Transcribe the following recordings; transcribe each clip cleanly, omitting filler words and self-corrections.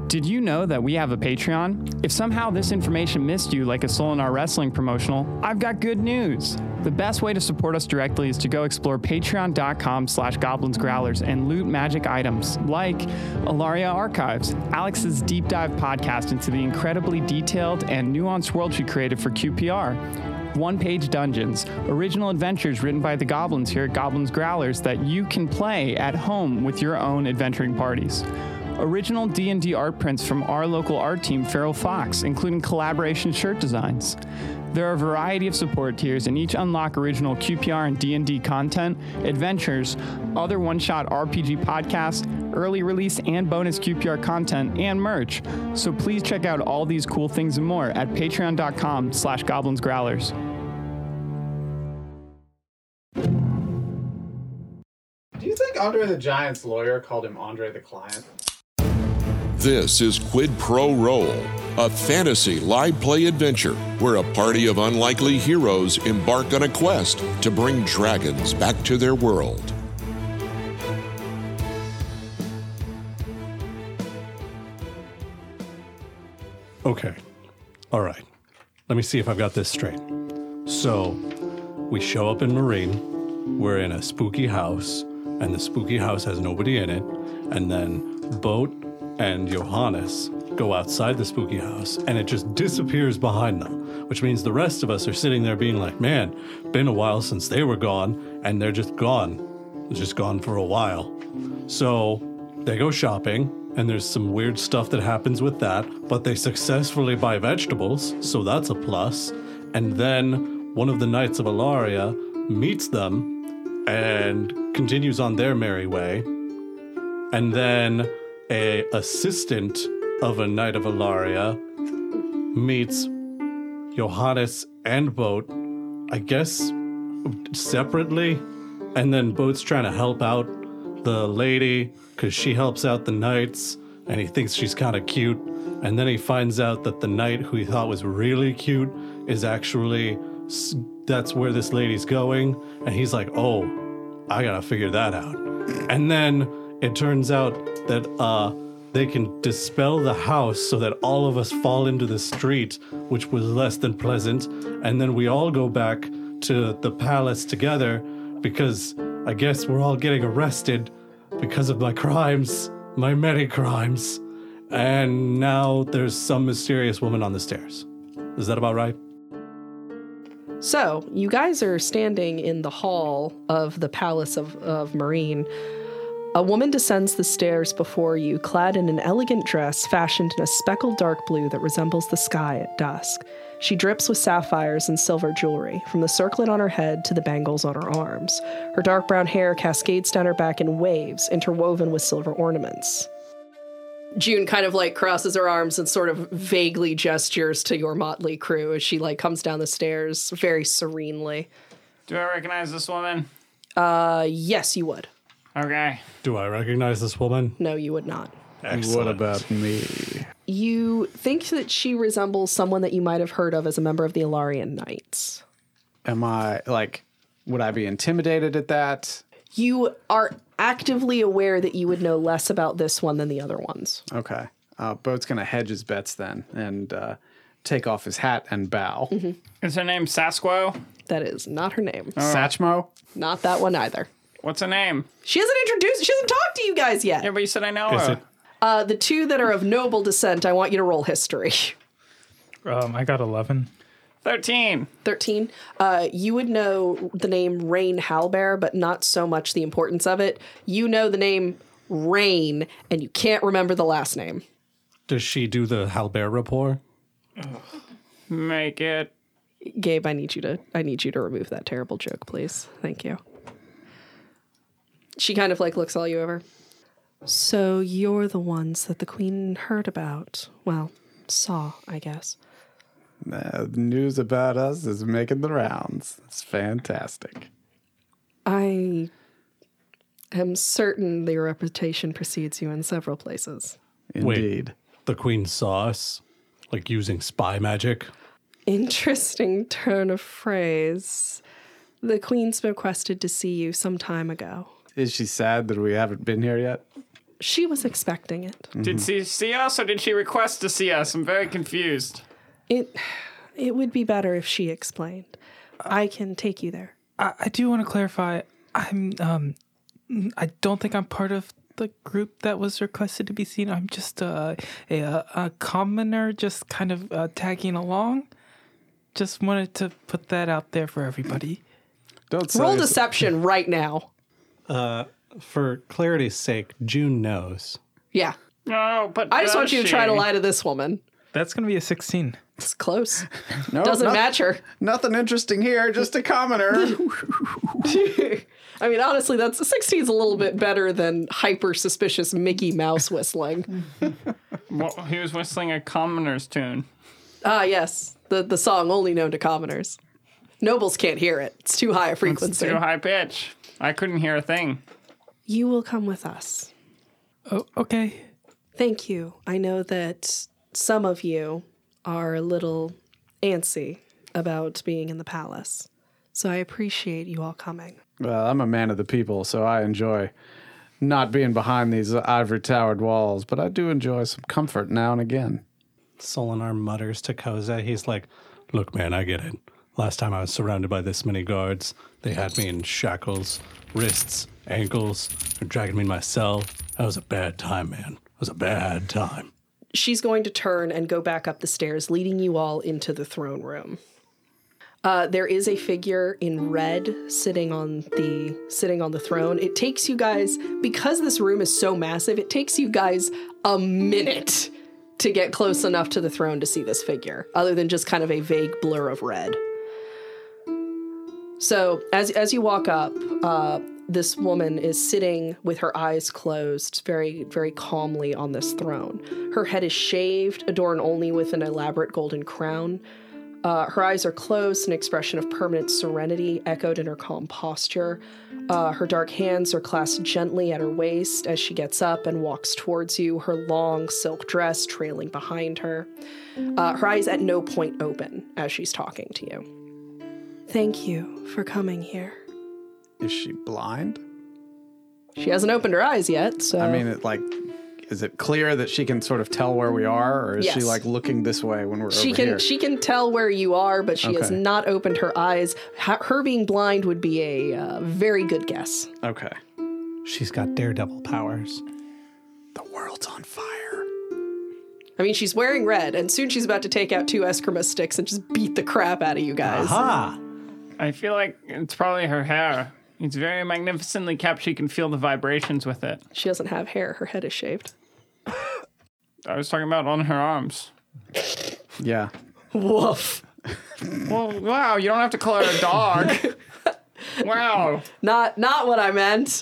Did you know that we have a Patreon? If somehow this information missed you like a Solinar Wrestling promotional, I've got good news. The best way to support us directly is to go explore patreon.com/goblinsgrowlers and loot magic items like Alaria Archives, Alex's deep dive podcast into the incredibly detailed and nuanced world she created for QPR. One-page dungeons, original adventures written by the goblins here at Goblins Growlers that you can play at home with your own adventuring parties. Original D&D art prints from our local art team, Feral Fox, including collaboration shirt designs. There are a variety of support tiers, and each unlock original QPR and D&D content, adventures, other one-shot RPG podcasts, early release and bonus QPR content, and merch. So please check out all these cool things and more at patreon.com/goblinsgrowlers. Do you think Andre the Giant's lawyer called him Andre the Client? This is Quid Pro Roll, a fantasy live play adventure where a party of unlikely heroes embark on a quest to bring dragons back to their world. Okay. All right. Let me see if I've got this straight. So, we show up in Marine. We're in a spooky house, and the spooky house has nobody in it. And then Boat and Johannes go outside the spooky house, and it just disappears behind them, which means the rest of us are sitting there being like, man, been a while since they were gone, and they're just gone. They're just gone for a while. So they go shopping, and there's some weird stuff that happens with that, but they successfully buy vegetables, so that's a plus. And then one of the Knights of Alaria meets them and continues on their merry way. And then a assistant of a Knight of Alaria meets Johannes and Boat, I guess, separately. And then Boat's trying to help out the lady because she helps out the knights, and he thinks she's kind of cute. And then he finds out that the knight who he thought was really cute is actually, that's where this lady's going. And he's like, oh, I gotta figure that out. And then it turns out that they can dispel the house so that all of us fall into the street, which was less than pleasant. And then we all go back to the palace together because I guess we're all getting arrested because of my crimes, my many crimes. And now there's some mysterious woman on the stairs. Is that about right? So, you guys are standing in the hall of the Palace of Marine. A woman descends the stairs before you, clad in an elegant dress fashioned in a speckled dark blue that resembles the sky at dusk. She drips with sapphires and silver jewelry, from the circlet on her head to the bangles on her arms. Her dark brown hair cascades down her back in waves, interwoven with silver ornaments. June kind of crosses her arms and sort of vaguely gestures to your motley crew as she comes down the stairs very serenely. Do I recognize this woman? Yes, you would. Okay. Do I recognize this woman? No, you would not. Excellent. What about me? You think that she resembles someone that you might have heard of as a member of the Alarian Knights. Am I, would I be intimidated at that? You are actively aware that you would know less about this one than the other ones. Okay. Boat's going to hedge his bets then and take off his hat and bow. Mm-hmm. Is her name Sasquo? That is not her name. Satchmo? Not that one either. What's her name? She hasn't talked to you guys yet. Yeah, but you said I know Is her. it? The two that are of noble descent, I want you to roll history. I got 11. 13. 13. You would know the name Rain Halbert, but not so much the importance of it. You know the name Rain, and you can't remember the last name. Does she do the Halbert rapport? Make it. Gabe, I need you to remove that terrible joke, please. Thank you. She kind of looks all you over. So you're the ones that the queen heard about. Well, saw, I guess. The news about us is making the rounds. It's fantastic. I am certain your reputation precedes you in several places. Indeed. Wait, the queen saw us? Using spy magic? Interesting turn of phrase. The queen's requested to see you some time ago. Is she sad that we haven't been here yet? She was expecting it. Did she see us or did she request to see us? I'm very confused. It would be better if she explained. I can take you there. I do want to clarify. I don't think I'm part of the group that was requested to be seen. I'm just a commoner, just kind of tagging along. Just wanted to put that out there for everybody. Don't say Roll it's- deception right now. For clarity's sake, June knows. Yeah. No, but I just want you to try to she? lie to this woman. That's going to be a 16. It's close. No, Doesn't noth- match her. Nothing interesting here, just a commoner. I mean, honestly, 16 is a little bit better than hyper suspicious Mickey Mouse whistling. Well, he was whistling a commoner's tune. Ah, yes. The song only known to commoners. Nobles can't hear it. It's too high a It's frequency. too high pitch. I couldn't hear a thing. You will come with us. Oh, okay. Thank you. I know that some of you are a little antsy about being in the palace. So I appreciate you all coming. Well, I'm a man of the people, so I enjoy not being behind these ivory-towered walls, but I do enjoy some comfort now and again. Solinar mutters to Koza. He's like, look, man, I get it. Last time I was surrounded by this many guards, they had me in shackles, wrists, ankles, they're dragging me in my cell. That was a bad time, man. It was a bad time. She's going to turn and go back up the stairs, leading you all into the throne room. There is a figure in red sitting on the throne. It takes you guys, because this room is so massive, it takes you guys a minute to get close enough to the throne to see this figure, other than just kind of a vague blur of red. So as you walk up, this woman is sitting with her eyes closed, very, very calmly on this throne. Her head is shaved, adorned only with an elaborate golden crown. Her eyes are closed, an expression of permanent serenity echoed in her calm posture. Her dark hands are clasped gently at her waist as she gets up and walks towards you, her long silk dress trailing behind her. Her eyes at no point open as she's talking to you. Thank you for coming here. Is she blind? She hasn't opened her eyes yet, so... I mean, is it clear that she can sort of tell where we are, or is she Yes. like looking this way when we're over here? She can tell where you are, but she has Okay. not opened her eyes. Her being blind would be a very good guess. Okay. She's got daredevil powers. The world's on fire. I mean, she's wearing red, and soon she's about to take out 2 Eskrima sticks and just beat the crap out of you guys. Aha! I feel like it's probably her hair. It's very magnificently kept. She can feel the vibrations with it. She doesn't have hair. Her head is shaved. I was talking about on her arms. Yeah. Woof. Well, wow, you don't have to call her a dog. Wow. Not what I meant.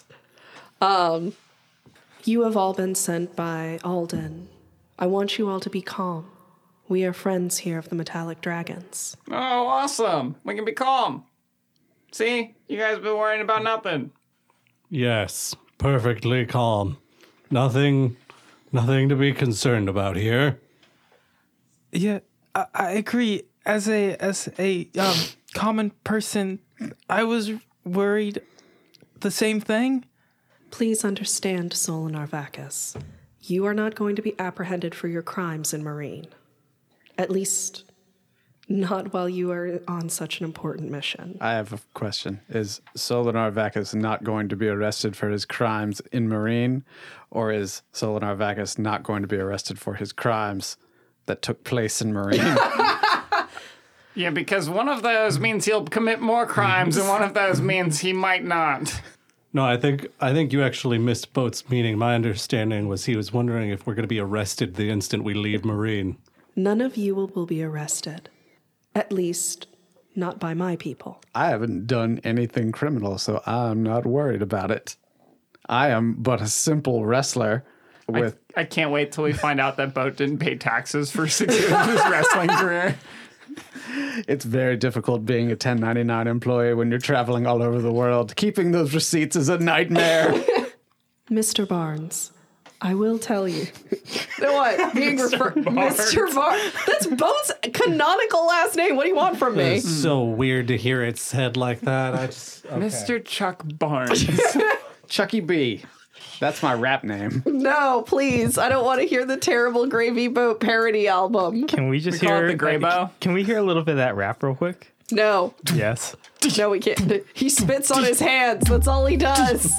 You have all been sent by Alden. I want you all to be calm. We are friends here of the Metallic Dragons. Oh, awesome. We can be calm. See? You guys been worrying about nothing. Yes, perfectly calm. Nothing to be concerned about here. Yeah, I agree. As a common person, I was worried the same thing. Please understand, Solinar Vacus. You are not going to be apprehended for your crimes in Marine. At least, not while you are on such an important mission. I have a question. Is Solinar Vacus not going to be arrested for his crimes in Marine, or is Solinar Vacus not going to be arrested for his crimes that took place in Marine? Yeah, because one of those means he'll commit more crimes, and one of those means he might not. No, I think you actually missed Boat's meaning. My understanding was he was wondering if we're going to be arrested the instant we leave Marine. None of you will be arrested. At least, not by my people. I haven't done anything criminal, so I'm not worried about it. I am but a simple wrestler with... I can't wait till we find out that Boat didn't pay taxes for 6 years of his wrestling career. It's very difficult being a 1099 employee when you're traveling all over the world. Keeping those receipts is a nightmare. Mr. Barnes, I will tell you. You know what? Being referred... Mr. Barnes. That's Boat's canonical last name. What do you want from me? It's so weird to hear it said like that. Mr. Chuck Barnes. Chucky B. That's my rap name. No, please. I don't want to hear the terrible Gravy Boat parody album. Can we just We call hear it the Gray Bow? Can we hear a little bit of that rap real quick? No. Yes. No, we can't. He spits on his hands. That's all he does.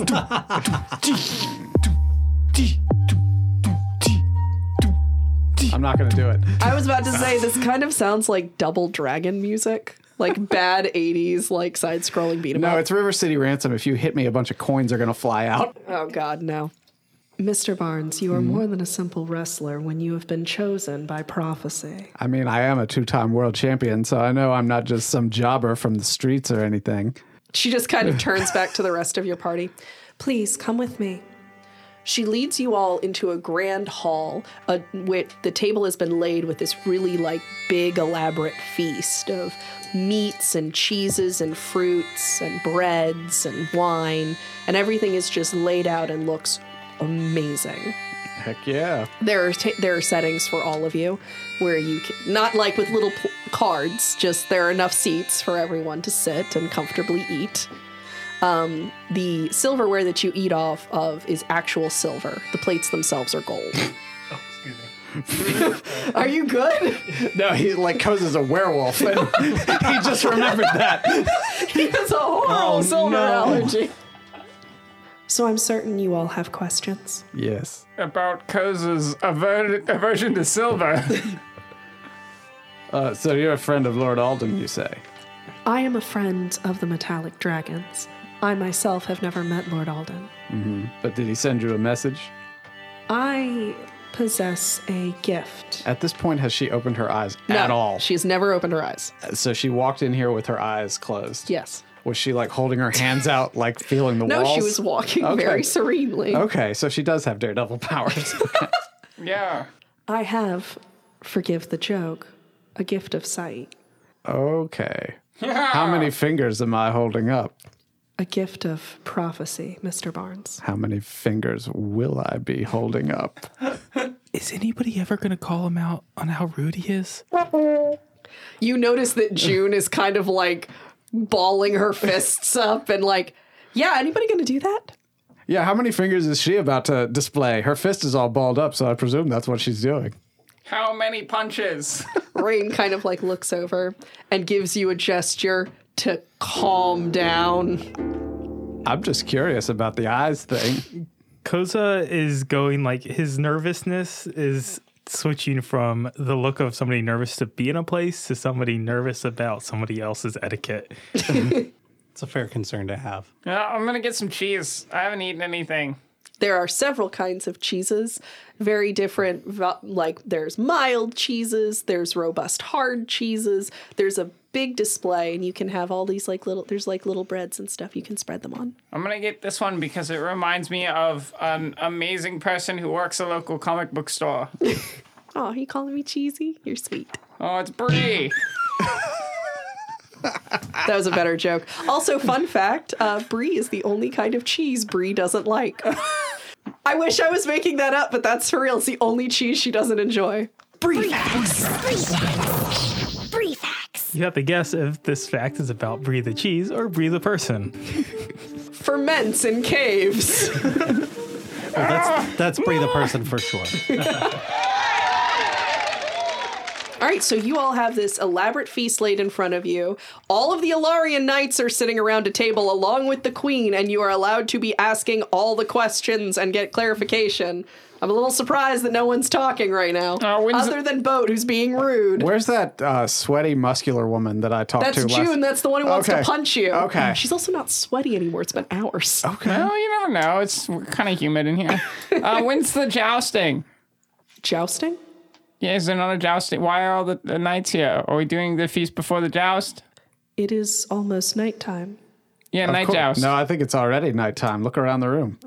I'm not going to do it. I was about to say, this kind of sounds like Double Dragon music. Like bad 80s, like side-scrolling beat 'em No, up. it's River City Ransom. If you hit me, a bunch of coins are going to fly out. Oh, God, no. Mr. Barnes, you are more than a simple wrestler when you have been chosen by prophecy. I mean, I am a 2-time world champion, so I know I'm not just some jobber from the streets or anything. She just kind of turns back to the rest of your party. Please, come with me. She leads you all into a grand hall. The table has been laid with this really, like, big, elaborate feast of meats and cheeses and fruits and breads and wine. And everything is just laid out and looks amazing. Heck yeah. There are settings for all of you where you can, not like with little cards, just there are enough seats for everyone to sit and comfortably eat. The silverware that you eat off of is actual silver. The plates themselves are gold. Oh, excuse me. Are you good? No, he like Koz is a werewolf, and he just remembered that. He has a horrible silver allergy. So I'm certain you all have questions. Yes. About Koz's aversion to silver. So you're a friend of Lord Alden, you say? I am a friend of the Metallic Dragons. I myself have never met Lord Alden. But did he send you a message? I possess a gift. At this point, has she opened her eyes at all? She has never opened her eyes. So she walked in here with her eyes closed. Yes. Was she like holding her hands out, like feeling the No, walls? she was walking Okay. very serenely. Okay, so she does have daredevil powers. Yeah. I have, forgive the joke, a gift of sight. Okay. How many fingers am I holding up? A gift of prophecy, Mr. Barnes. How many fingers will I be holding up? Is anybody ever going to call him out on how rude he is? You notice that June is kind of like balling her fists up and like, yeah, anybody gonna do that? Yeah, how many fingers is she about to display? Her fist is all balled up, so I presume that's what she's doing. How many punches? Rain kind of like looks over and gives you a gesture to calm down. I'm just curious about the eyes thing. Koza is going like his nervousness is switching from the look of somebody nervous to be in a place to somebody nervous about somebody else's etiquette. It's a fair concern to have. I'm gonna get some cheese. I haven't eaten anything. There are several kinds of cheeses, very different. Like there's mild cheeses, there's robust hard cheeses. There's a big display, and you can have all these like little breads and stuff you can spread them on. I'm gonna get this one because it reminds me of an amazing person who works a local comic book store. Oh, you calling me cheesy? You're sweet. Oh, it's Brie. That was a better joke. Also, fun fact, Brie is the only kind of cheese Brie doesn't like. I wish I was making that up, but that's for real. It's the only cheese she doesn't enjoy. Brie facts. Brie facts. You have to guess if this fact is about Brie the cheese or Brie the person. Ferments in caves. Well, that's Brie the person for sure. All right, so you all have this elaborate feast laid in front of you. All of the Alarian knights are sitting around a table along with the queen, and you are allowed to be asking all the questions and get clarification. I'm a little surprised that no one's talking right now, other than Boat, who's being rude. Where's that sweaty, muscular woman that I talked That's to last? June. That's the one who wants to Okay. punch you. Okay. She's also not sweaty anymore. It's been hours. Okay. Well, you never know. It's kind of humid in here. When's the jousting? Jousting? Yeah, is there not a jousting? Why are all the knights here? Are we doing the feast before the joust? It is almost nighttime. Yeah, Of night course. joust. No, I think it's already nighttime. Look around the room.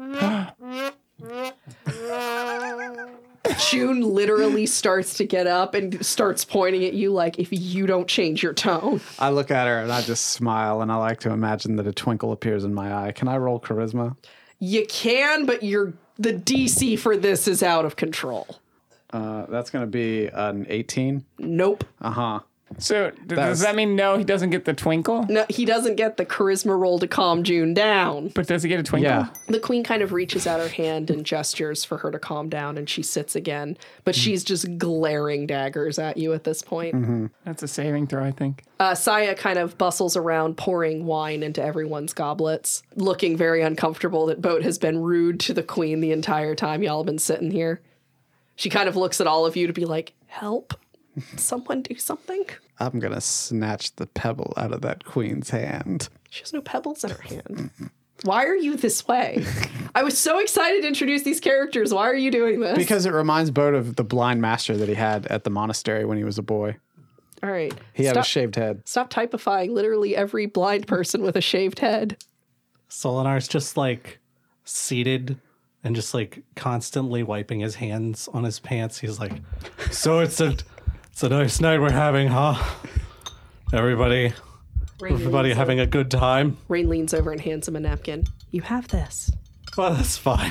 June literally starts to get up and starts pointing at you like, if you don't change your tone. I look at her and I just smile, and I like to imagine that a twinkle appears in my eye. Can I roll charisma? You can, but the DC for this is out of control. That's going to be an 18. Nope. Uh-huh. So does that mean no, he doesn't get the twinkle? No, he doesn't get the charisma roll to calm June down. But does he get a twinkle? Yeah. The queen kind of reaches out her hand and gestures for her to calm down, and she sits again. But she's just glaring daggers at you at this point. That's a saving throw, I think. Saya kind of bustles around, pouring wine into everyone's goblets, looking very uncomfortable that Boat has been rude to the queen the entire time y'all have been sitting here. She kind of looks at all of you to be like, help. Someone do something. I'm going to snatch the pebble out of that queen's hand. She has no pebbles in her hand. Why are you this way? I was so excited to introduce these characters. Why are you doing this? Because it reminds Boat of the blind master that he had at the monastery when he was a boy. All right. He had a shaved head. Stop typifying literally every blind person with a shaved head. Solinar's just like seated and just like constantly wiping his hands on his pants. He's like, so it's a nice night we're having, huh? Everybody having a good time? Rain leans over and hands him a napkin. You have this. Well, that's fine.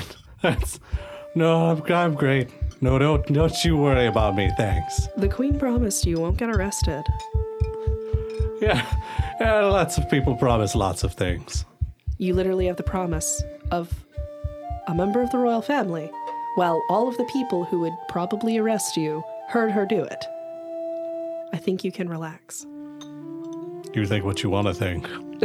I'm great. No, don't you worry about me, thanks. The queen promised you won't get arrested. Yeah, lots of people promise lots of things. You literally have the promise of a member of the royal family. Well, all of the people who would probably arrest you heard her do it. I think you can relax. You think what you want to think.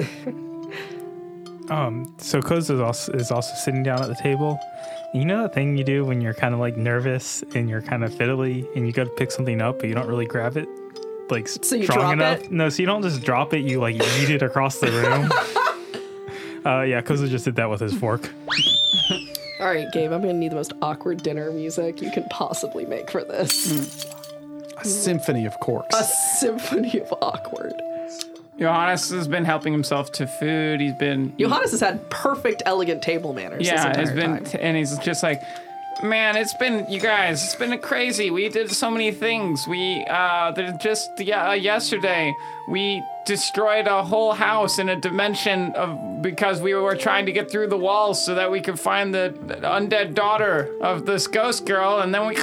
So Koz is also sitting down at the table. You know that thing you do when you're kind of like nervous and you're kind of fiddly and you go to pick something up but you don't really grab it like So you strong drop enough? it? No, so you don't just drop it, you like yeet it across the room. Yeah, Koz just did that with his fork. All right, Gabe, I'm going to need the most awkward dinner music you can possibly make for this. A symphony of corks. A symphony of awkward. Johannes has been helping himself to food. He's been... Johannes has had perfect, elegant table manners this Yeah, entire it's been... time. And he's just like, man, it's been... You guys, it's been crazy. We did so many things. Yesterday, we destroyed a whole house in a dimension because we were trying to get through the walls so that we could find the undead daughter of this ghost girl, and then we...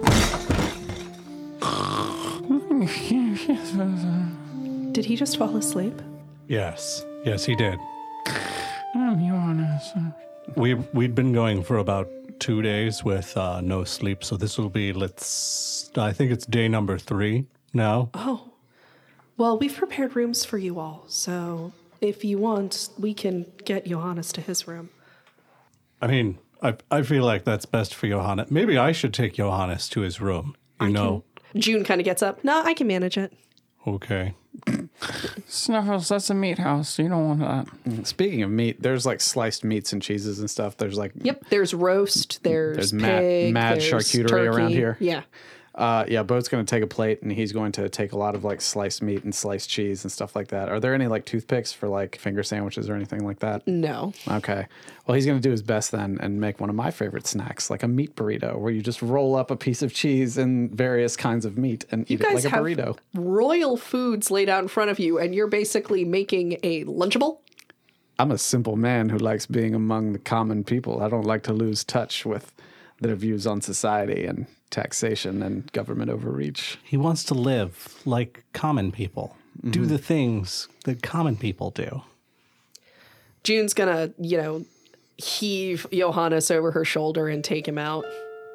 Did he just fall asleep? Yes, he did. I'm Johannes. We'd been going for about 2 days with no sleep, so this will be, I think it's day number 3 now. Oh. Well, we've prepared rooms for you all, so if you want, we can get Johannes to his room. I mean, I feel like that's best for Johannes. Maybe I should take Johannes to his room, June kind of gets up. No, I can manage it. Okay. Snuffles, that's a meat house. You don't want that. Speaking of meat, there's like sliced meats and cheeses and stuff. There's like... Yep, there's roast, there's mad there's charcuterie turkey. around here. Yeah. Boat's going to take a plate and he's going to take a lot of like sliced meat and sliced cheese and stuff like that. Are there any like toothpicks for like finger sandwiches or anything like that? No. Okay. Well, he's going to do his best then and make one of my favorite snacks, like a meat burrito, where you just roll up a piece of cheese and various kinds of meat and eat it like a burrito. Royal foods laid out in front of you, and you're basically making a Lunchable? I'm a simple man who likes being among the common people. I don't like to lose touch with their views on society and taxation and government overreach. He wants to live like common people. Mm-hmm. Do the things that common people do. June's gonna, heave Johannes over her shoulder and take him out.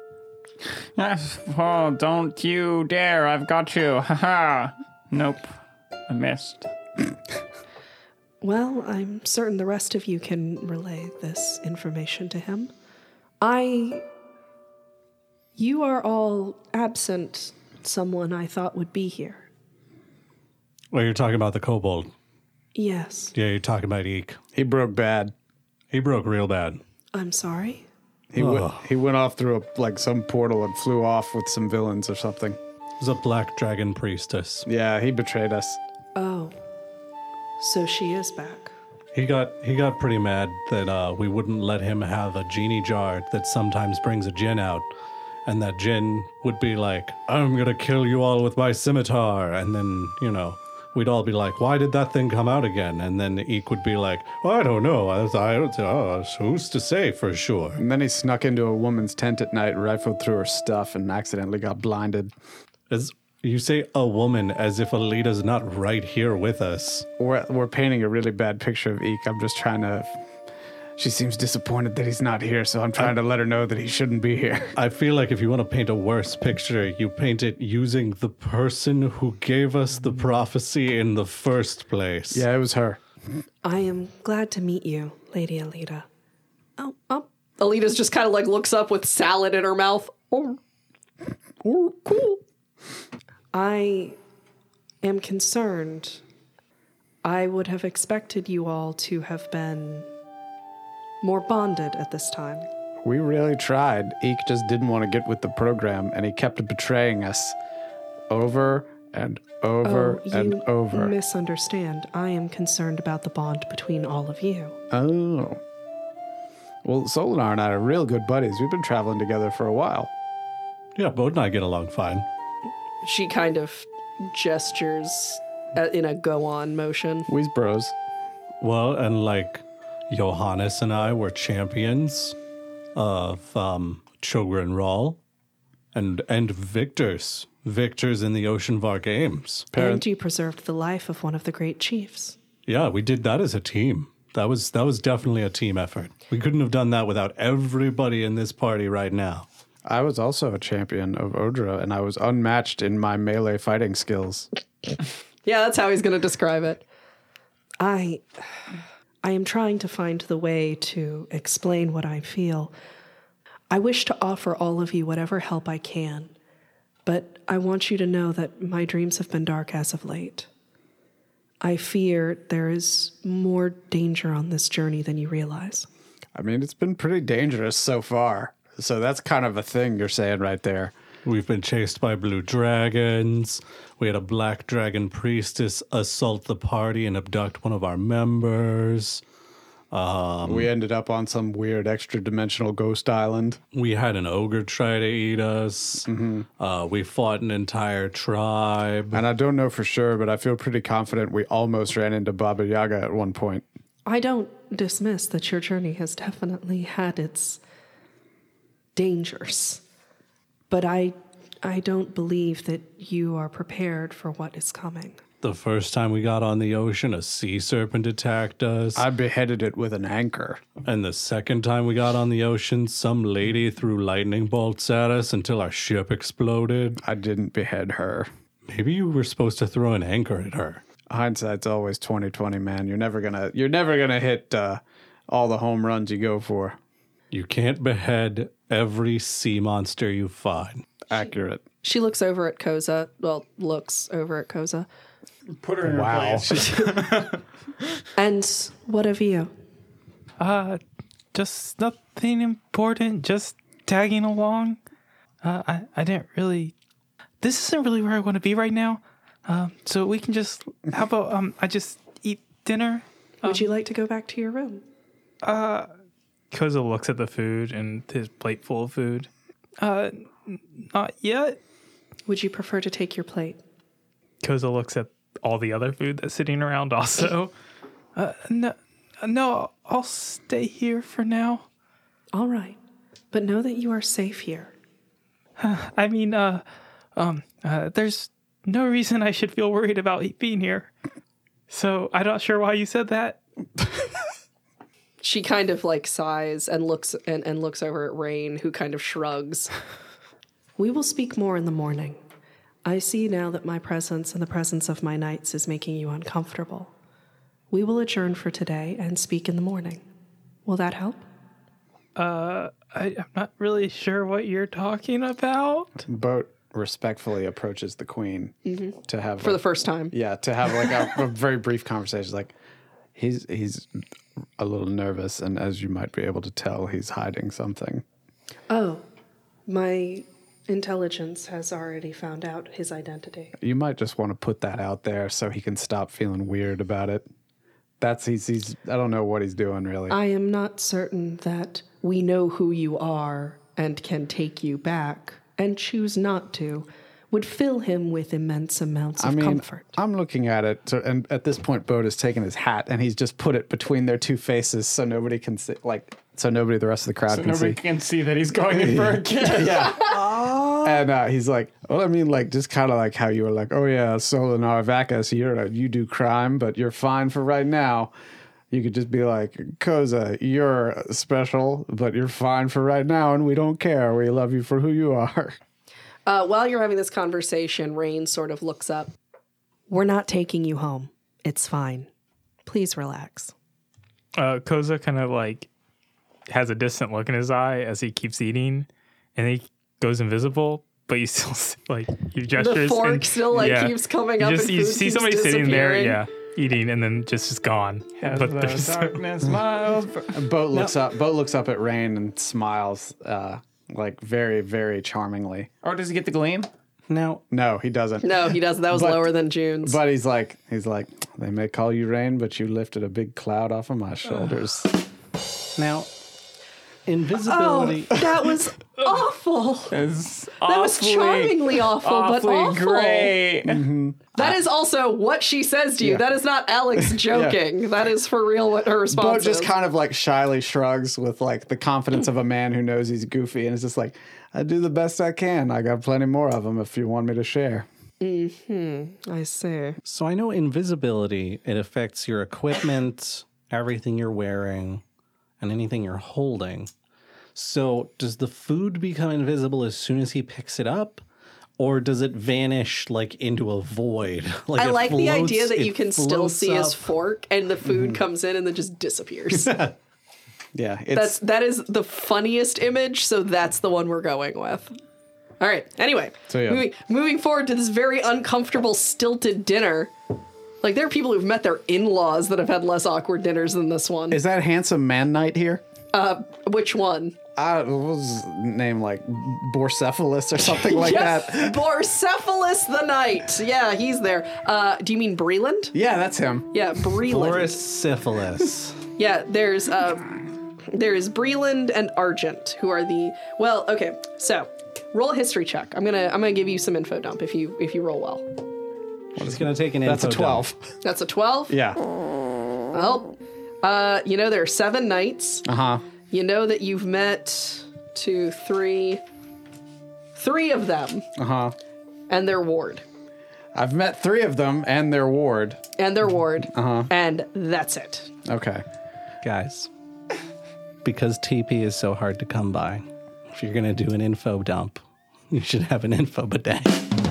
Oh, don't you dare. I've got you. Haha. Nope. I missed. Well, I'm certain the rest of you can relay this information to him. You are all absent someone I thought would be here. Well, you're talking about the kobold. Yes. Yeah, you're talking about Eek. He broke bad. He broke real bad. I'm sorry. He went off through some portal and flew off with some villains or something. It was a black dragon priestess. Yeah, he betrayed us. Oh. So she is back. He got pretty mad that we wouldn't let him have a genie jar that sometimes brings a djinn out. And that djinn would be like, I'm going to kill you all with my scimitar. And then, we'd all be like, why did that thing come out again? And then Eek would be like, I don't know. Who's to say for sure? And then he snuck into a woman's tent at night, rifled through her stuff, and accidentally got blinded. You say a woman as if Alita's not right here with us. We're painting a really bad picture of Eek. I'm just trying to... She seems disappointed that he's not here, so I'm trying to let her know that he shouldn't be here. I feel like if you want to paint a worse picture, you paint it using the person who gave us the prophecy in the first place. Yeah, it was her. I am glad to meet you, Lady Alita. Oh. Alita's just kind of like looks up with salad in her mouth. Oh, cool. I am concerned. I would have expected you all to have been more bonded at this time. We really tried. Eek just didn't want to get with the program, and he kept betraying us over and over and over. You misunderstand. I am concerned about the bond between all of you. Oh. Well, Solinar and I are real good buddies. We've been traveling together for a while. Yeah, Bode and I get along fine. She kind of gestures in a go-on motion. We's bros. Well, and like Johannes and I were champions of Chogren Rawl and victors in the Oceanvar Games. And you preserved the life of one of the great chiefs. Yeah, we did that as a team. That was definitely a team effort. We couldn't have done that without everybody in this party right now. I was also a champion of Odra, and I was unmatched in my melee fighting skills. Yeah, that's how he's going to describe it. I am trying to find the way to explain what I feel. I wish to offer all of you whatever help I can, but I want you to know that my dreams have been dark as of late. I fear there is more danger on this journey than you realize. I mean, it's been pretty dangerous so far. So that's kind of a thing you're saying right there. We've been chased by blue dragons. We had a black dragon priestess assault the party and abduct one of our members. We ended up on some weird extra-dimensional ghost island. We had an ogre try to eat us. We fought an entire tribe. And I don't know for sure, but I feel pretty confident we almost ran into Baba Yaga at one point. I don't dismiss that your journey has definitely had its dangers, but I don't believe that you are prepared for what is coming. The first time we got on the ocean, a sea serpent attacked us. I beheaded it with an anchor. And the second time we got on the ocean, some lady threw lightning bolts at us until our ship exploded. I didn't behead her. Maybe you were supposed to throw an anchor at her. Hindsight's always 20/20, man. You're never gonna hit all the home runs you go for. You can't behead every sea monster you find. Accurate. She looks over at Koza. Put her in her place. And what of you? Just nothing important. Just tagging along. I didn't really. This isn't really where I want to be right now. So we can just. How about I just eat dinner? Would you like to go back to your room? Koza looks at the food and his plate full of food. Not yet. Would you prefer to take your plate? Koza looks at all the other food that's sitting around also. No, I'll stay here for now. All right. But know that you are safe here. I mean, there's no reason I should feel worried about being here. So I'm not sure why you said that. She kind of like sighs and looks over at Rain, who kind of shrugs. We will speak more in the morning. I see now that my presence and the presence of my knights is making you uncomfortable. We will adjourn for today and speak in the morning. Will that help? I'm not really sure what you're talking about. Boat respectfully approaches the queen to have For the first time. Yeah, to have like a very brief conversation. Like he's a little nervous, and as you might be able to tell, he's hiding something. Oh, my intelligence has already found out his identity. You might just want to put that out there so he can stop feeling weird about it. He's I don't know what he's doing really. I am not certain that we know who you are and can take you back, and choose not to, would fill him with immense amounts of comfort. I'm looking at it, and at this point, Bode has taken his hat and he's just put it between their two faces so nobody can see, the rest of the crowd can see. Nobody can see that he's going in for a kiss. Yeah. And he's like, well, I mean, like, just kind of like how you were like, oh, yeah, Solinar Vacus, you do crime, but you're fine for right now. You could just be like, Koza, you're special, but you're fine for right now, and we don't care. We love you for who you are. While you're having this conversation, Rain sort of looks up. We're not taking you home. It's fine. Please relax. Koza kind of like has a distant look in his eye as he keeps eating, and he goes invisible. But you still like your gestures. The fork still keeps coming up. You see somebody sitting there, eating, and then just is gone. But there's darkness miles. Boat looks up at Rain and smiles, like very, very charmingly. Or does he get the gleam? No, he doesn't. No, he doesn't. That was lower than June's. But he's like, they may call you Rain, but you lifted a big cloud off of my shoulders. Now, invisibility. Oh, that was awful. That was charmingly awful, but awful. Great. That is also what she says to you. Yeah. That is not Alex joking. That is for real what her response Boat is. just kind of like shyly shrugs with like the confidence of a man who knows he's goofy, and it's just like, I do the best I can. I got plenty more of them if you want me to share. I see. So I know invisibility, it affects your equipment, everything you're wearing, and anything you're holding. So does the food become invisible as soon as he picks it up? Or does it vanish like into a void? I like the idea that you can still see his fork and the food comes in and then just disappears. Yeah, that is the funniest image, so that's the one we're going with. All right. Anyway, moving forward to this very uncomfortable, stilted dinner. Like, there are people who've met their in-laws that have had less awkward dinners than this one. Is that handsome man knight here? Which one? What was his name, like Borcephalus or something like that? Borcephalus the Knight. Yeah, he's there. Do you mean Breland? Yeah, that's him. Yeah, Breland. Borsyphilis. Yeah, there's Breland and Argent, who are the okay. So, roll a history check. I'm gonna give you some info dump if you roll well. It's gonna take an That's info a 12. dump. That's a 12. Yeah. Well, there are 7 knights. You know that you've met 2, 3 of them. And their ward. I've met 3 of them and their ward. And that's it. Okay. Guys, because TP is so hard to come by, if you're going to do an info dump, you should have an info bidet.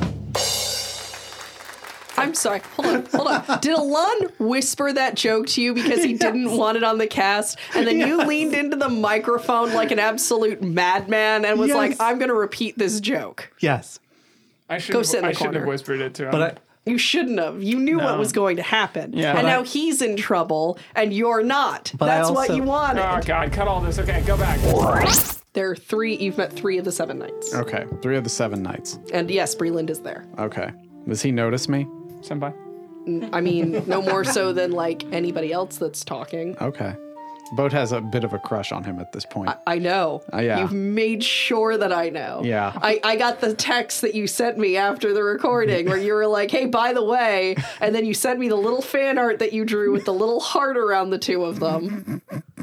I'm sorry. Hold on. Did Alon whisper that joke to you because he didn't want it on the cast? And then you leaned into the microphone like an absolute madman and was like, I'm going to repeat this joke. Yes. I should have corner. whispered it to him. But You shouldn't have. You knew what was going to happen. Yeah. And now he's in trouble and you're not. But That's I what also- you wanted. Oh, God, cut all this. Okay, go back. There are 3. You've met 3 of the 7 knights. Okay. 3 of the 7 knights. And yes, Breland is there. Okay. Does he notice me? Senpai. I mean, no more so than like anybody else that's talking. Okay. Boat has a bit of a crush on him at this point. I know. Yeah. You've made sure that I know. Yeah. I got the text that you sent me after the recording where you were like, hey, by the way, and then you sent me the little fan art that you drew with the little heart around the 2 of them.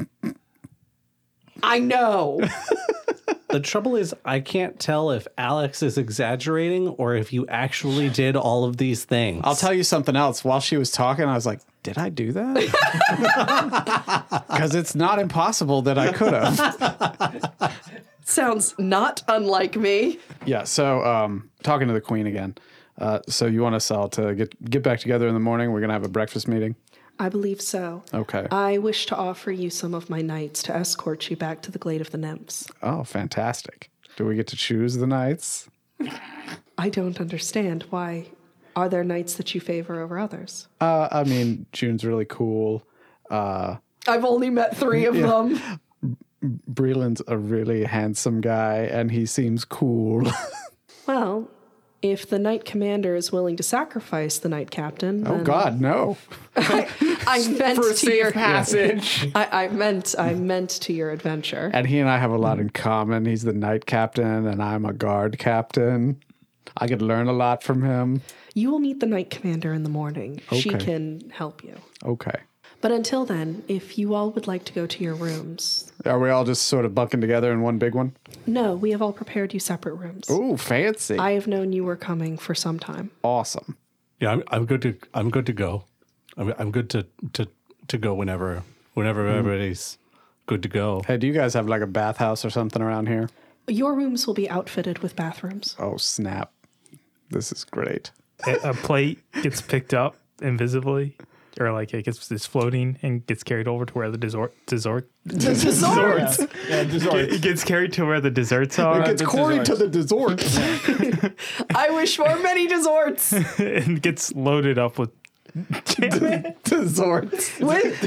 I know. the trouble is, I can't tell if Alex is exaggerating or if you actually did all of these things. I'll tell you something else. While she was talking, I was like, did I do that? Because it's not impossible that I could have. Sounds not unlike me. Yeah, so talking to the queen again. So you want us all to get back together in the morning? We're going to have a breakfast meeting? I believe so. Okay. I wish to offer you some of my knights to escort you back to the Glade of the Nymphs. Oh, fantastic. Do we get to choose the knights? I don't understand. Why? Are there knights that you favor over others? I mean, June's really cool. I've only met 3 of them. Breland's a really handsome guy, and he seems cool. Well, if the knight commander is willing to sacrifice the knight captain, then Oh, God, no. I meant For a to your safe passage. I meant to your adventure. And he and I have a lot in common. He's the knight captain, and I'm a guard captain. I could learn a lot from him. You will meet the knight commander in the morning. She Okay. can help you. Okay. But until then, if you all would like to go to your rooms. Are we all just sort of bunking together in one big one? No, we have all prepared you separate rooms. Ooh, fancy. I have known you were coming for some time. Awesome. Yeah, I'm good to go. I'm good to go whenever everybody's good to go. Hey, do you guys have like a bathhouse or something around here? Your rooms will be outfitted with bathrooms. Oh, snap. This is great. A plate gets picked up invisibly, or like it's floating and gets carried over to where the desserts. Yeah, dessert. It gets carried to where the desserts are. It gets quarried to the desserts. I wish for many desserts. And gets loaded up with Desserts. With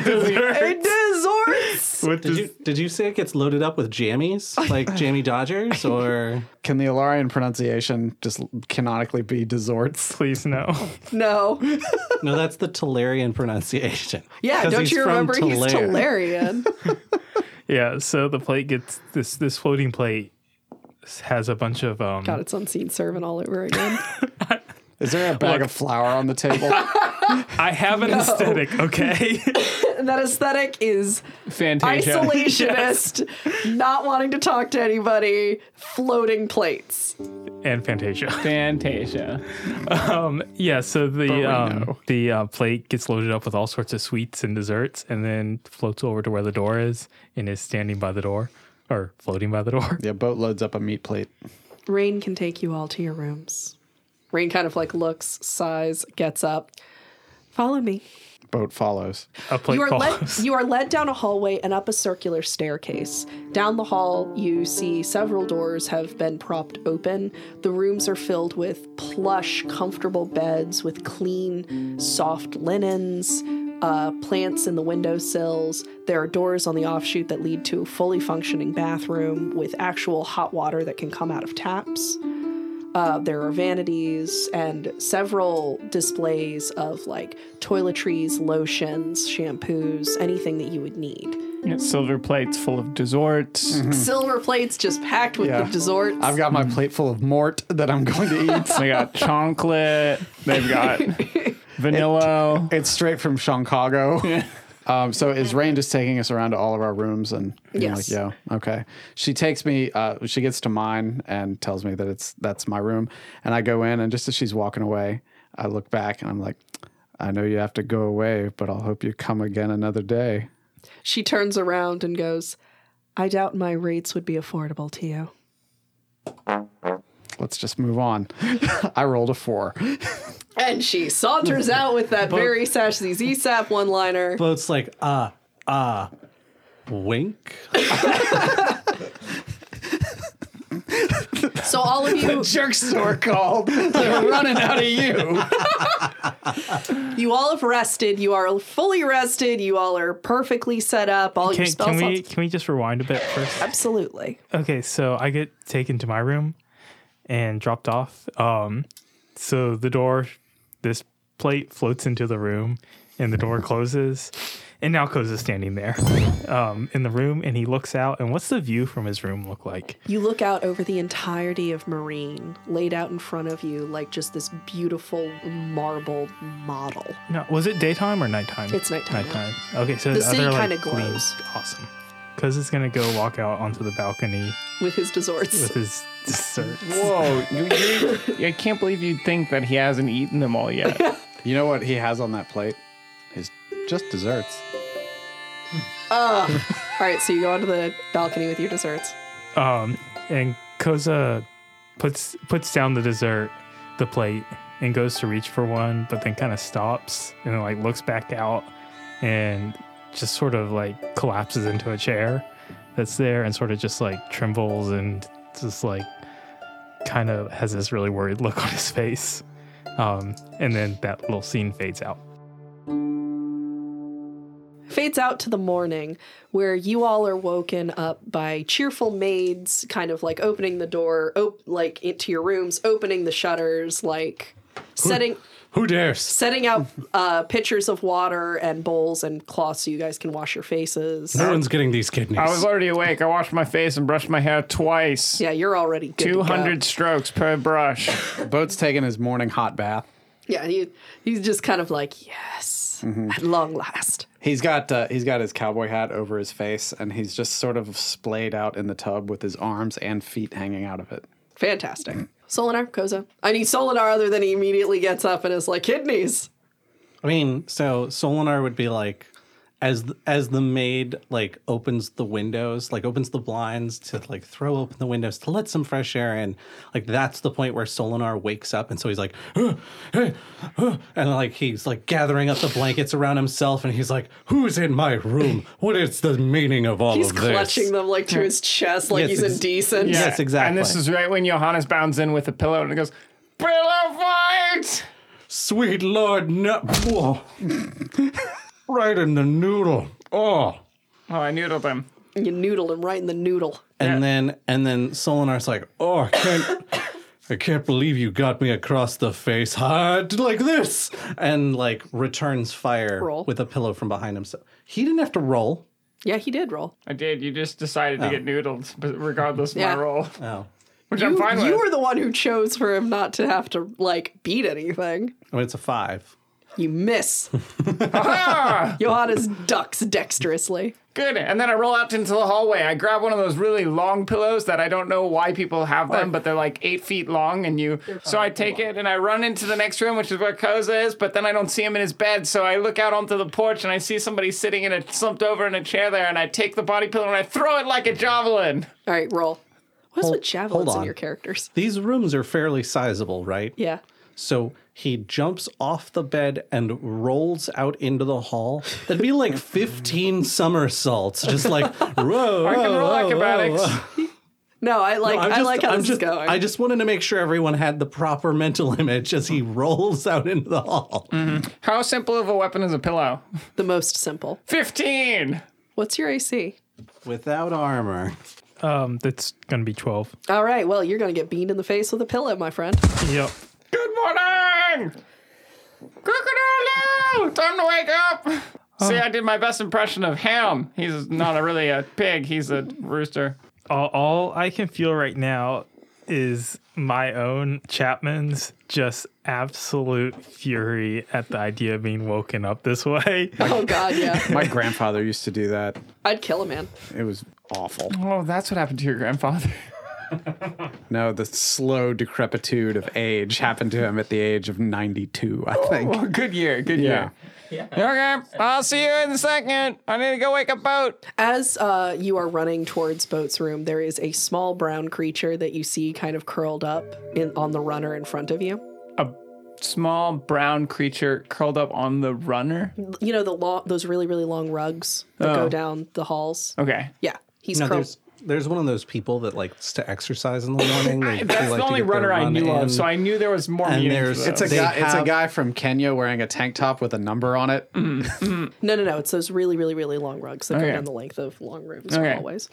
desserts. Did you say it gets loaded up with jammies, like Jammy Dodgers, or Can the Ilarian pronunciation just canonically be desserts? Please no. No. no? That's the Talarian pronunciation. Yeah, 'Cause don't he's you from remember he's Talair. Talarian? Yeah, so the plate gets this floating plate has a bunch of God, it's unseen servant all over again. Is there a bag of flour on the table? I have an aesthetic, okay? And that aesthetic is Fantasia. isolationist, not wanting to talk to anybody, floating plates. And Fantasia. Fantasia. Yeah, so the plate gets loaded up with all sorts of sweets and desserts and then floats over to where the door is and is standing by the door or floating by the door. Yeah, boat loads up a meat plate. Rain can take you all to your rooms. Rain kind of like looks, sighs, gets up. Follow me. Boat follows. A plate follows. You are led down a hallway and up a circular staircase. Down the hall, you see several doors have been propped open. The rooms are filled with plush, comfortable beds with clean, soft linens, plants in the windowsills. There are doors on the offshoot that lead to a fully functioning bathroom with actual hot water that can come out of taps. There are vanities and several displays of like toiletries, lotions, shampoos, anything that you would need. You know, silver plates full of desserts. Silver plates just packed with the desserts. I've got my plate full of mort that I'm going to eat. They got chocolate. They've got vanilla. It's straight from Chicago. So is Rain just taking us around to all of our rooms and being Yes. like, yeah, okay. She takes me, she gets to mine and tells me that that's my room. And I go in and just as she's walking away, I look back and I'm like, I know you have to go away, but I'll hope you come again another day. She turns around and goes, I doubt my rates would be affordable to you. Let's just move on. I rolled a 4. And she saunters out with that very sassy ZSAP one-liner. Boat's like, wink. So all of you, Jerk store called. They're running out of you. you all have rested. You are fully rested. You all are perfectly set up. All your spell slots. Can we just rewind a bit first? Absolutely. Okay, so I get taken to my room and dropped off. So the door, this plate floats into the room and the door closes. And now Koz is standing there in the room and he looks out. And what's the view from his room look like? You look out over the entirety of Marine, laid out in front of you like just this beautiful marble model. No, was it daytime or nighttime? It's nighttime. Nighttime. Okay, so The city other, kinda clean- glows. Awesome. Koz is going to go walk out onto the balcony With his desserts. with his desserts. Whoa. I can't believe you'd think that he hasn't eaten them all yet. You know what he has on that plate? Is just desserts. All right, so you go onto the balcony with your desserts. And Koza puts down the plate, and goes to reach for one, but then kind of stops and then, like, looks back out and just sort of like collapses into a chair that's there and sort of just like trembles and just like kind of has this really worried look on his face. And then that little scene fades out. Fades out to the morning where you all are woken up by cheerful maids kind of like opening the door, like into your rooms, opening the shutters, like Who dares? setting out pitchers of water and bowls and cloths so you guys can wash your faces. No one's getting these kidneys. I was already awake. I washed my face and brushed my hair twice. Yeah, you're already good 200 to strokes per brush. Boat's taking his morning hot bath. Yeah, he's just kind of like, yes, at long last. He's got his cowboy hat over his face, and he's just sort of splayed out in the tub with his arms and feet hanging out of it. Fantastic. Solinar, Koza. I need Solinar other than he immediately gets up and is like, kidneys. I mean, so Solinar would be like, as the maid like opens the windows, like opens the blinds to like throw open the windows to let some fresh air in, like that's the point where Solinar wakes up, and so he's like, hey, and like he's like gathering up the blankets around himself, and he's like, who's in my room? What is the meaning of all He's of this? clutching them like to his chest, like Yes, he's indecent. Yes, exactly. And this is right when Johannes bounds in with a pillow and it goes, pillow fight! Sweet Lord, no. Whoa. Right in the noodle. Oh. Oh, I noodled him. You noodled him right in the noodle. And then Solinar's like, oh, I can't believe you got me across the face hard like this. And like returns fire Roll. with a pillow from behind him. So he didn't have to roll. Yeah, he did roll. I did. You just decided to get noodled, but regardless of Yeah. my roll, Oh. which I'm fine with. You were the one who chose for him not to have to, like, beat anything. I mean, it's a 5. You miss. Ah! Johannes ducks dexterously. Good. And then I roll out into the hallway. I grab one of those really long pillows that I don't know why people have them, but they're like 8 feet long. And so I take it and I run into the next room, which is where Koza is, but then I don't see him in his bed. So I look out onto the porch and I see somebody sitting slumped over in a chair there. And I take the body pillow and I throw it like a javelin. All right, roll. What's with javelins hold in on. your characters? These rooms are fairly sizable, right? Yeah. So he jumps off the bed and rolls out into the hall. That'd be like 15 somersaults, just like, whoa. I can roll acrobatics. No, I like how this is going. I just wanted to make sure everyone had the proper mental image as he rolls out into the hall. How simple of a weapon is a pillow? The most simple. 15. What's your AC? Without armor. That's gonna be 12. All right, well, you're going to get beamed in the face with a pillow, my friend. Yep. Good morning! Cock-a-doodle-doo! Time to wake up! See, I did my best impression of Ham. He's not really a pig, he's a rooster. All I can feel right now is my own Chapman's just absolute fury at the idea of being woken up this way. Oh, God, yeah. My grandfather used to do that. I'd kill a man. It was awful. Oh, that's what happened to your grandfather. No, the slow decrepitude of age happened to him at the age of 92, I think. Oh, good year, good Yeah. year. Okay, I'll see you in a second. I need to go wake up Boat. As you are running towards Boat's room, there is a small brown creature that you see kind of curled up on the runner in front of you. A small brown creature curled up on the runner? You know, those really, really long rugs that go down the halls? Okay. Yeah, he's No, curled. there's one of those people that likes to exercise in the morning. They That's like the to only get their runner I run knew in. of, so I knew there was more And meaning there's- to It's a those. They guy. It's a have- guy from Kenya wearing a tank top with a number on it. No, it's those really, really, really long rugs that go Okay. down the length of long rooms or Okay. hallways.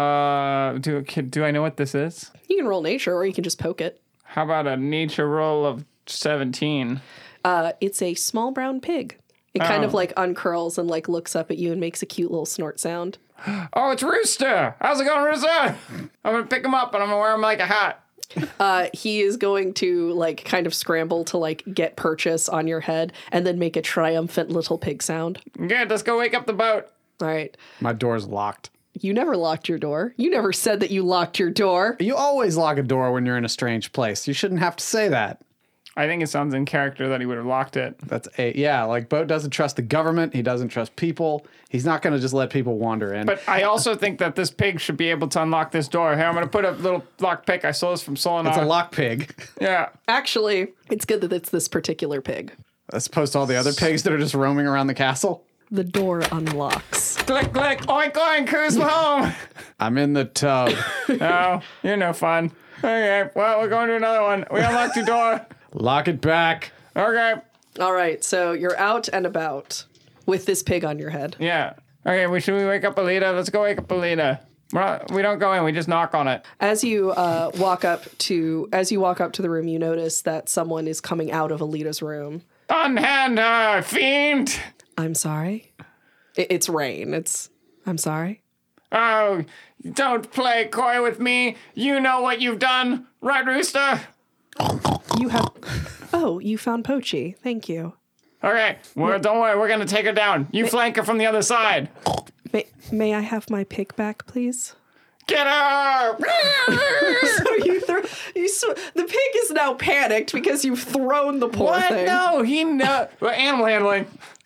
Do I know what this is? You can roll nature, or you can just poke it. How about a nature roll of 17? It's a small brown pig. It kind of like uncurls and like looks up at you and makes a cute little snort sound. Oh, it's Rooster. How's it going, Rooster? I'm going to pick him up and I'm going to wear him like a hat. He is going to like kind of scramble to like get purchase on your head and then make a triumphant little pig sound. Good, let's go wake up the boat. All right. My door's locked. You never locked your door. You never said that you locked your door. You always lock a door when you're in a strange place. You shouldn't have to say that. I think it sounds in character that he would have locked it. Like Boat doesn't trust the government. He doesn't trust people. He's not going to just let people wander in. But I also think that this pig should be able to unlock this door. Here, I'm going to put a little lock pick. I stole this from Solinar. it's a lock pig, Yeah. Actually, it's good that it's this particular pig. as opposed to all the other pigs that are just roaming around the castle. The door unlocks. Click, click, oink, oink, who's home? I'm in the tub. No, you're no fun. Okay, well, we're going to another one. We unlocked your door. Lock it back. Okay, All right, so you're out and about with this pig on your head. yeah. Okay, should we wake up Alita? Let's go wake up Alita. We don't go in, we just knock on it. As you walk up to the room, you notice that someone is coming out of Alita's room. Unhand her, fiend! I'm sorry. It's Rain. I'm sorry. Oh, don't play coy with me. You know what you've done, right, Rooster? You have. Oh, you found Pochi. Thank you. Okay, well, don't worry, we're gonna take her down. You flank her from the other side. May I have my pig back, please? Get her! So the pig is now panicked because you've thrown the poor What? thing. No, he no. Animal handling.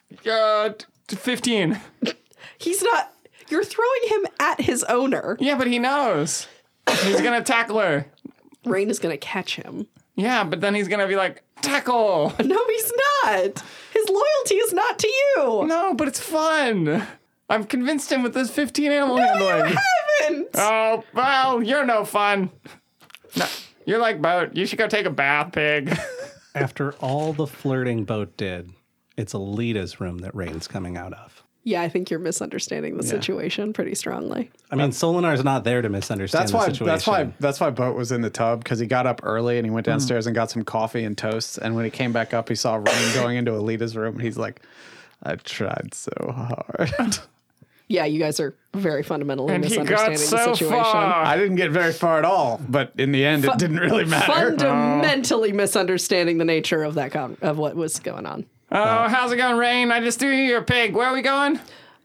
15. He's not. You're throwing him at his owner. Yeah, but he knows. He's gonna tackle her. Rain is gonna catch him. Yeah, but then he's gonna be like, tackle! No, he's not. His loyalty is not to you. No, but it's fun. I've convinced him with this 15 animal handling. You haven't. Oh, well, you're no fun. No, you're like Boat. You should go take a bath, pig. After all the flirting Boat did, it's Alita's room that Rain's coming out of. Yeah, I think you're misunderstanding the situation pretty strongly. I mean, Solinar's not there to misunderstand the situation. That's why Boat was in the tub, because he got up early and he went downstairs and got some coffee and toast. And when he came back up, he saw Rain going into Alita's room, and he's like, "I tried so hard." Yeah, you guys are very fundamentally And he misunderstanding got so the situation. far. I didn't get very far at all, but in the end, it didn't really matter. Fundamentally misunderstanding the nature of that of what was going on. Oh, how's it going, Rain? I just threw you your pig. Where are we going?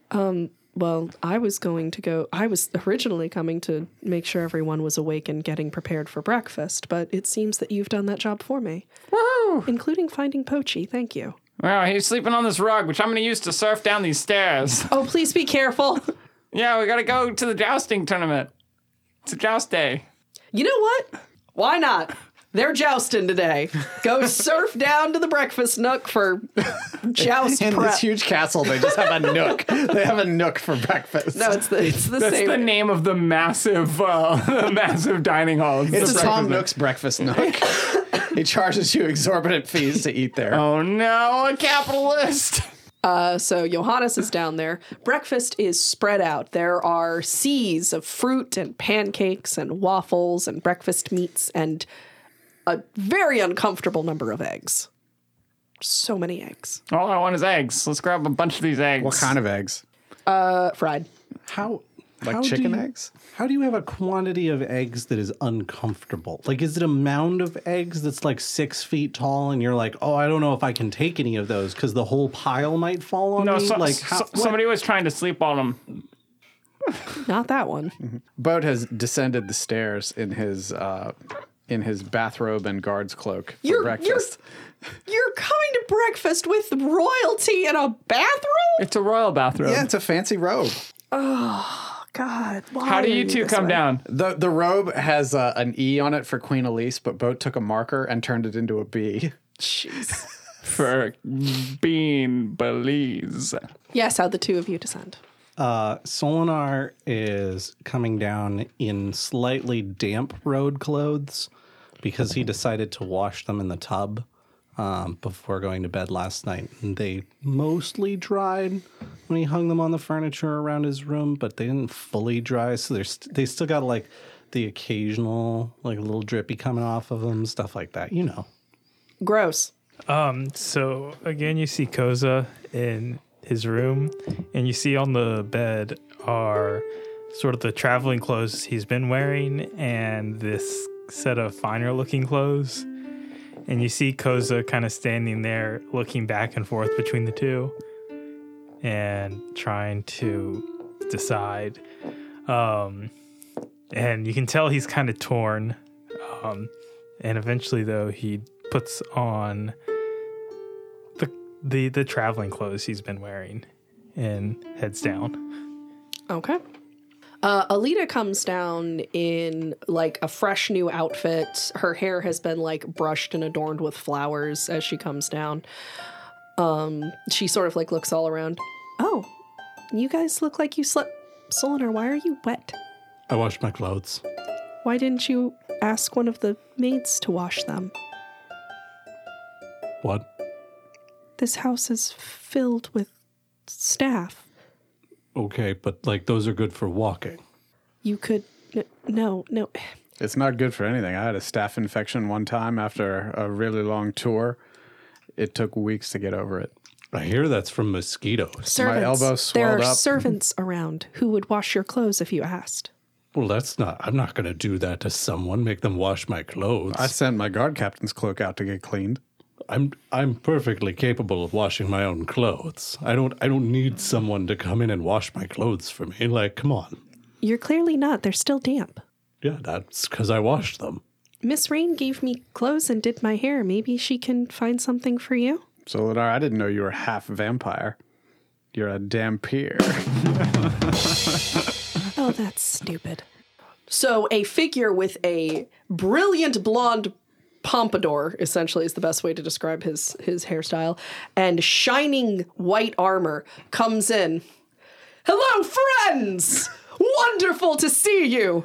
Well, I was originally coming to make sure everyone was awake and getting prepared for breakfast, but it seems that you've done that job for me. Woohoo! Including finding Pochi. Thank you. Well, he's sleeping on this rug, which I'm going to use to surf down these stairs. Oh, please be careful. Yeah, we got to go to the jousting tournament. It's a joust day. You know what? Why not? They're jousting today. Go surf down to the breakfast nook for joust In prep. this huge castle, they just have a nook. They have a nook for breakfast. No, it's the That's same. the name of the massive dining hall. It's the Tom breakfast Nook's breakfast nook. He charges you exorbitant fees to eat there. Oh no, a capitalist! So Johannes is down there. Breakfast is spread out. There are seas of fruit and pancakes and waffles and breakfast meats and a very uncomfortable number of eggs. So many eggs. All I want is eggs. Let's grab a bunch of these eggs. What kind of eggs? Fried. How Like chicken eggs? How do you have a quantity of eggs that is uncomfortable? Like, is it a mound of eggs that's like 6 feet tall, and you're like, oh, I don't know if I can take any of those because the whole pile might fall on No, me? What? somebody was trying to sleep on them. Not that one. Boat has descended the stairs in his bathrobe and guard's cloak for breakfast. You're coming to breakfast with royalty in a bathroom? It's a royal bathroom. Yeah, it's a fancy robe. God. Why How do are you two this come way? down? The robe has an E on it for Queen Elise, but Boat took a marker and turned it into a B. Jeez. For Bean Belize. Yes, how the two of you descend. Solinar is coming down in slightly damp road clothes because he decided to wash them in the tub before going to bed last night. And they mostly dried when he hung them on the furniture around his room, but they didn't fully dry. So they still got like the occasional like little drippy coming off of them, stuff like that, you know. Gross. So again, you see Koza in his room, and you see on the bed are sort of the traveling clothes he's been wearing and this set of finer looking clothes. And you see Koza kind of standing there looking back and forth between the two and trying to decide. And you can tell he's kind of torn. And eventually, though, he puts on the traveling clothes he's been wearing and heads down. Okay. Alita comes down in like a fresh new outfit. Her hair has been like brushed and adorned with flowers as she comes down. She sort of like looks all around. Oh, you guys look like you slept. Solinar, why are you wet? I washed my clothes. Why didn't you ask one of the maids to wash them? What? This house is filled with staff. Okay, but like those are good for walking. You could... No. It's not good for anything. I had a staph infection one time after a really long tour. It took weeks to get over it. I hear that's from mosquitoes. Servants. elbow There swelled are up. servants around who would wash your clothes if you asked. Well, I'm not going to do that to someone, make them wash my clothes. I sent my guard captain's cloak out to get cleaned. I'm perfectly capable of washing my own clothes. I don't need someone to come in and wash my clothes for me. Like, come on. You're clearly not. They're still damp. Yeah, that's because I washed them. Miss Rain gave me clothes and did my hair. Maybe she can find something for you? Solinar, I didn't know you were half vampire. You're a dampier. Oh, that's stupid. So a figure with a brilliant blonde pompadour, essentially, is the best way to describe his hairstyle, and shining white armor comes in. Hello, friends! Wonderful to see you!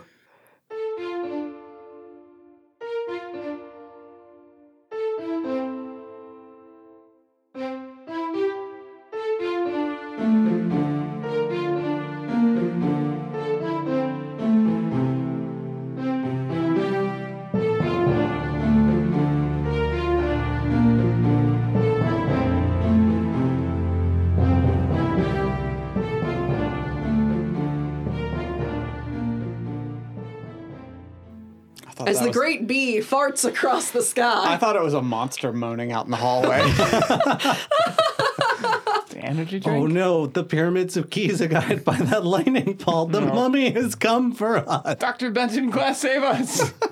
As the great bee farts across the sky. I thought it was a monster moaning out in the hallway. The energy drink? Oh no, the pyramids of Giza got hit by that lightning, Paul. The mummy has come for us. Dr. Benton Quest, save us!